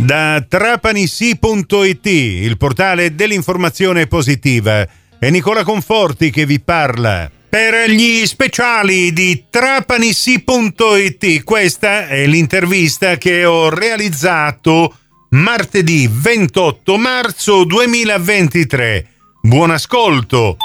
Da trapanisi.it, il portale dell'informazione positiva, è Nicola Conforti che vi parla. Per gli speciali di trapanisi.it, questa è l'intervista che ho realizzato martedì 28 marzo 2023. Buon ascolto!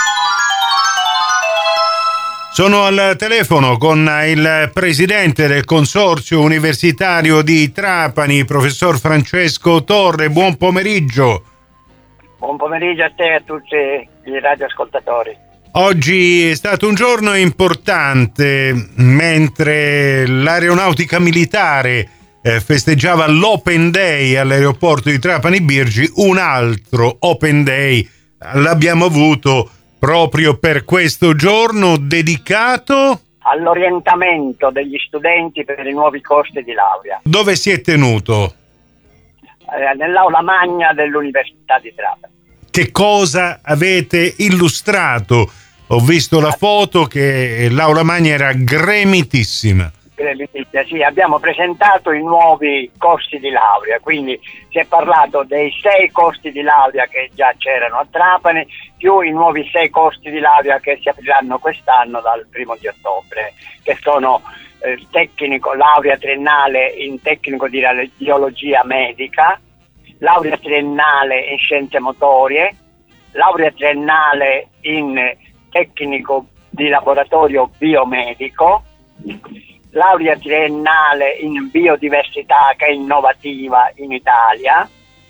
Sono al telefono con il presidente del Consorzio Universitario di Trapani, professor Francesco Torre. Buon pomeriggio. Buon pomeriggio a te e a tutti i radioascoltatori. Oggi è stato un giorno importante, mentre l'aeronautica militare festeggiava l'Open Day all'aeroporto di Trapani Birgi, un altro Open Day l'abbiamo avuto proprio per questo giorno, dedicato all'orientamento degli studenti per i nuovi corsi di laurea. Dove si è tenuto? Nell'aula magna dell'Università di Trapani. Che cosa avete illustrato? Ho visto la foto che l'aula magna era gremitissima. Sì, abbiamo presentato i nuovi corsi di laurea, quindi si è parlato dei 6 corsi di laurea che già c'erano a Trapani, più i nuovi 6 corsi di laurea che si apriranno quest'anno dal 1° di ottobre, che sono tecnico, laurea triennale in tecnico di radiologia medica, laurea triennale in scienze motorie, laurea triennale in tecnico di laboratorio biomedico, laurea triennale in biodiversità che è innovativa in Italia.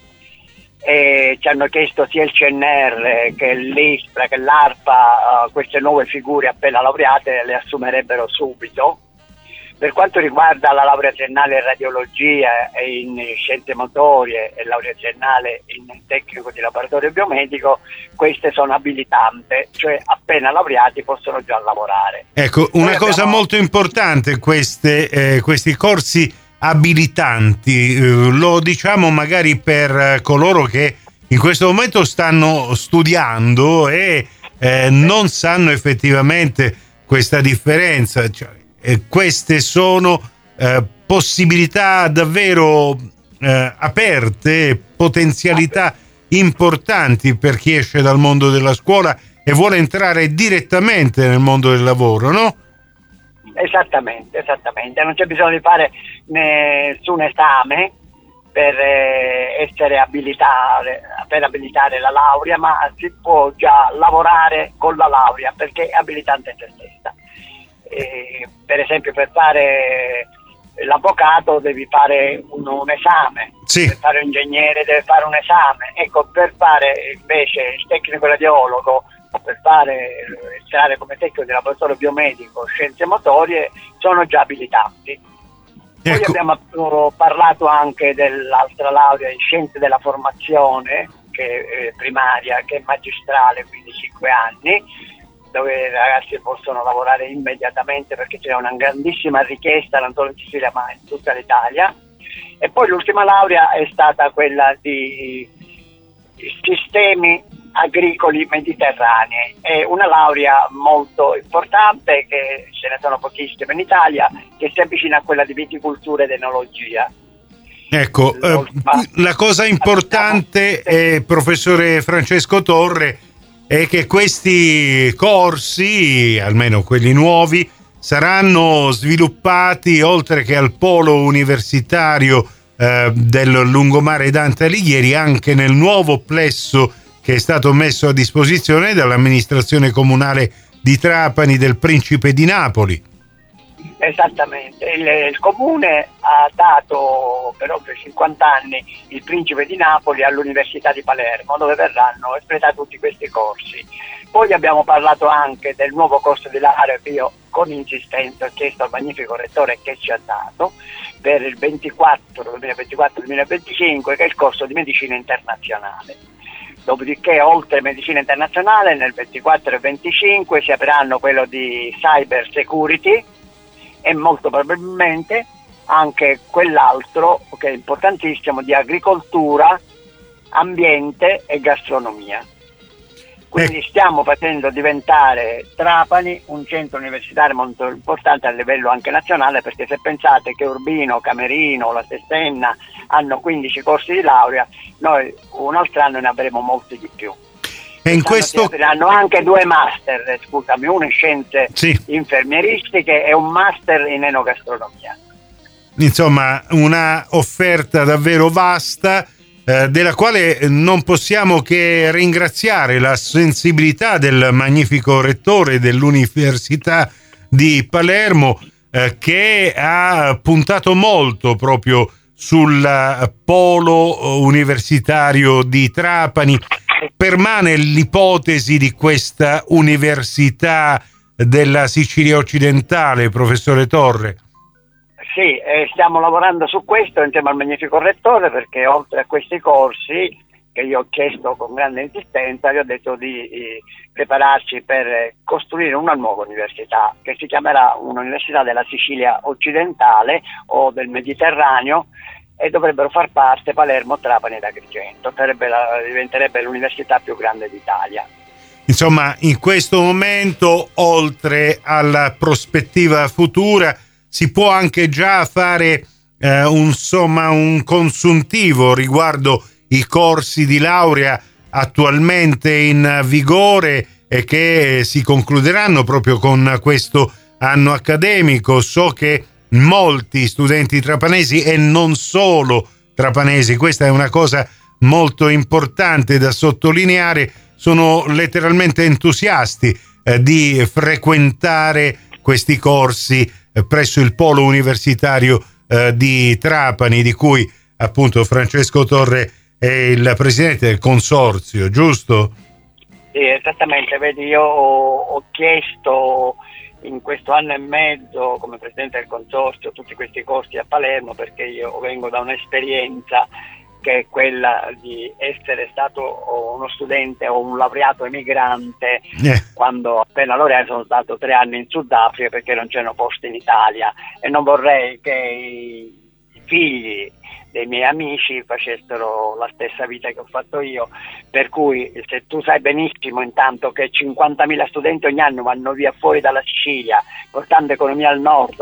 Ci hanno chiesto sia il CNR che l'ISPRA che l'ARPA queste nuove figure appena laureate le assumerebbero subito. Per quanto riguarda la laurea triennale in radiologia e in scienze motorie e laurea triennale in tecnico di laboratorio biomedico, queste sono abilitanti, cioè appena laureati possono già lavorare. Ecco, una cosa molto importante, questi corsi abilitanti, lo diciamo magari per coloro che in questo momento stanno studiando e non sanno effettivamente questa differenza, cioè, queste sono possibilità davvero aperte, potenzialità importanti per chi esce dal mondo della scuola e vuole entrare direttamente nel mondo del lavoro, no? Esattamente, non c'è bisogno di fare nessun esame per abilitare la laurea, ma si può già lavorare con la laurea perché è abilitante in se stessa. Per esempio, per fare l'avvocato devi fare un esame, sì. Per fare l'ingegnere deve fare un esame, ecco, per fare invece il tecnico radiologo, per entrare come tecnico di laboratorio biomedico, scienze motorie, sono già abilitanti. Poi abbiamo parlato anche dell'altra laurea in scienze della formazione, che è primaria, che è magistrale, quindi 5 anni, dove i ragazzi possono lavorare immediatamente perché c'è una grandissima richiesta non solo in Sicilia ma in tutta l'Italia. E poi l'ultima laurea è stata quella di sistemi agricoli mediterranei, è una laurea molto importante, che ce ne sono pochissime in Italia, che si avvicina a quella di viticoltura ed enologia. Ecco, la cosa importante, professore Francesco Torre, è che questi corsi, almeno quelli nuovi, saranno sviluppati oltre che al polo universitario del lungomare Dante Alighieri, anche nel nuovo plesso che è stato messo a disposizione dall'amministrazione comunale di Trapani del Principe di Napoli. Esattamente, il comune ha dato per oltre 50 anni il Principe di Napoli all'Università di Palermo, dove verranno espletati tutti questi corsi. Poi abbiamo parlato anche del nuovo corso di laurea che io con insistenza ho chiesto al magnifico rettore che ci ha dato per il 2024-2025, che è il corso di medicina internazionale. Dopodiché, oltre medicina internazionale, nel 24 e 25 si apriranno quello di cyber security e molto probabilmente anche quell'altro, che è importantissimo, di agricoltura, ambiente e gastronomia. Quindi stiamo facendo diventare Trapani un centro universitario molto importante a livello anche nazionale, perché se pensate che Urbino, Camerino, la Sessenna hanno 15 corsi di laurea, noi un altro anno ne avremo molti di più. E in questo hanno anche 2 master, scusami, uno in scienze infermieristiche e un master in enogastronomia. Insomma, una offerta davvero vasta, della quale non possiamo che ringraziare la sensibilità del magnifico rettore dell'Università di Palermo, che ha puntato molto proprio sul polo universitario di Trapani. Permane l'ipotesi di questa università della Sicilia occidentale, professore Torre? Sì, stiamo lavorando su questo insieme al magnifico rettore, perché oltre a questi corsi che io ho chiesto con grande insistenza, vi ho detto di prepararci per costruire una nuova università che si chiamerà Università della Sicilia occidentale o del Mediterraneo, e dovrebbero far parte Palermo, Trapani ed Agrigento. Diventerebbe l'università più grande d'Italia. Insomma, in questo momento, oltre alla prospettiva futura, si può anche già fare un consuntivo riguardo i corsi di laurea attualmente in vigore e che si concluderanno proprio con questo anno accademico. So che molti studenti trapanesi, e non solo trapanesi, questa è una cosa molto importante da sottolineare, sono letteralmente entusiasti di frequentare questi corsi presso il polo universitario di Trapani, di cui appunto Francesco Torre è il presidente del consorzio, giusto? Sì, esattamente. Vedi, io ho chiesto in questo anno e mezzo come presidente del consorzio tutti questi corsi a Palermo, perché io vengo da un'esperienza che è quella di essere stato uno studente o un laureato emigrante. Quando appena laureato sono stato 3 anni in Sudafrica perché non c'erano posti in Italia, e non vorrei che i figli dei miei amici facessero la stessa vita che ho fatto io, per cui se tu sai benissimo intanto che 50.000 studenti ogni anno vanno via fuori dalla Sicilia portando economia al nord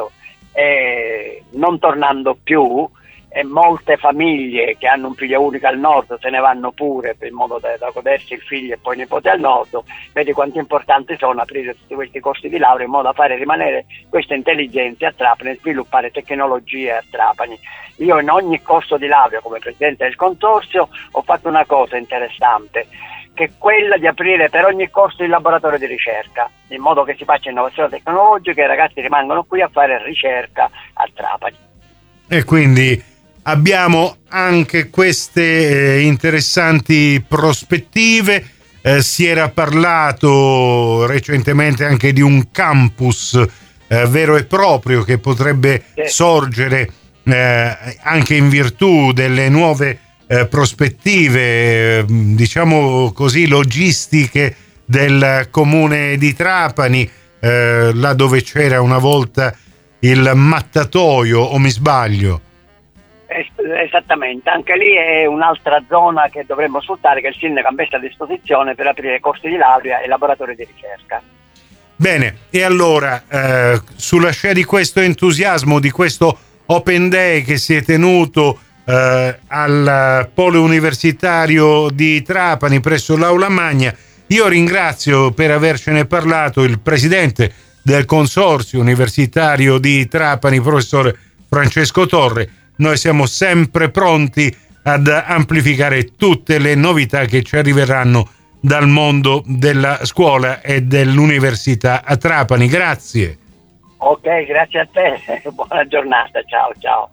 e non tornando più, e molte famiglie che hanno un figlio unico al nord se ne vanno pure in modo da godersi il figlio e poi nipote al nord, vedi quanto importanti sono aprire tutti questi corsi di laurea in modo da fare rimanere queste intelligenze a Trapani e sviluppare tecnologie a Trapani. Io in ogni corso di laurea come presidente del consorzio ho fatto una cosa interessante, che è quella di aprire per ogni corso il laboratorio di ricerca, in modo che si faccia innovazione tecnologica e i ragazzi rimangano qui a fare ricerca a Trapani. E quindi abbiamo anche queste interessanti prospettive. Si era parlato recentemente anche di un campus vero e proprio che potrebbe sorgere anche in virtù delle nuove prospettive, diciamo così, logistiche del comune di Trapani, là dove c'era una volta il mattatoio, o mi sbaglio? Esattamente, anche lì è un'altra zona che dovremmo sfruttare, che il sindaco ha messo a disposizione per aprire corsi di laurea e laboratori di ricerca. Bene, e allora sulla scia di questo entusiasmo, di questo Open Day che si è tenuto al polo universitario di Trapani presso l'Aula Magna, io ringrazio per avercene parlato il presidente del consorzio universitario di Trapani, professor Francesco Torre. Noi siamo sempre pronti ad amplificare tutte le novità che ci arriveranno dal mondo della scuola e dell'università a Trapani. Grazie. Ok, grazie a te. Buona giornata. Ciao, ciao.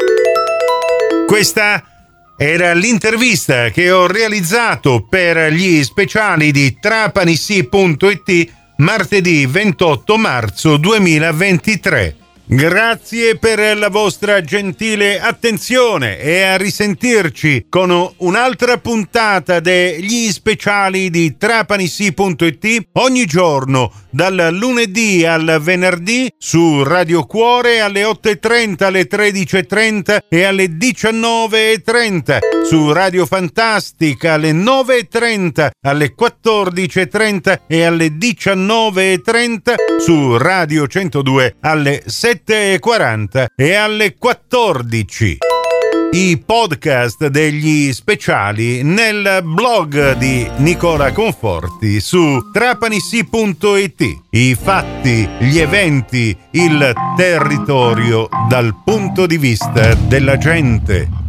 Questa era l'intervista che ho realizzato per gli speciali di trapanisi.it martedì 28 marzo 2023. Grazie per la vostra gentile attenzione e a risentirci con un'altra puntata degli speciali di Trapanissi.it ogni giorno dal lunedì al venerdì su Radio Cuore alle 8.30, alle 13.30 e alle 19.30, su Radio Fantastica alle 9.30, alle 14.30 e alle 19.30, su Radio 102 alle 7.40 e alle 14. I podcast degli speciali nel blog di Nicola Conforti su Trapanissi.it. I fatti, gli eventi, il territorio dal punto di vista della gente.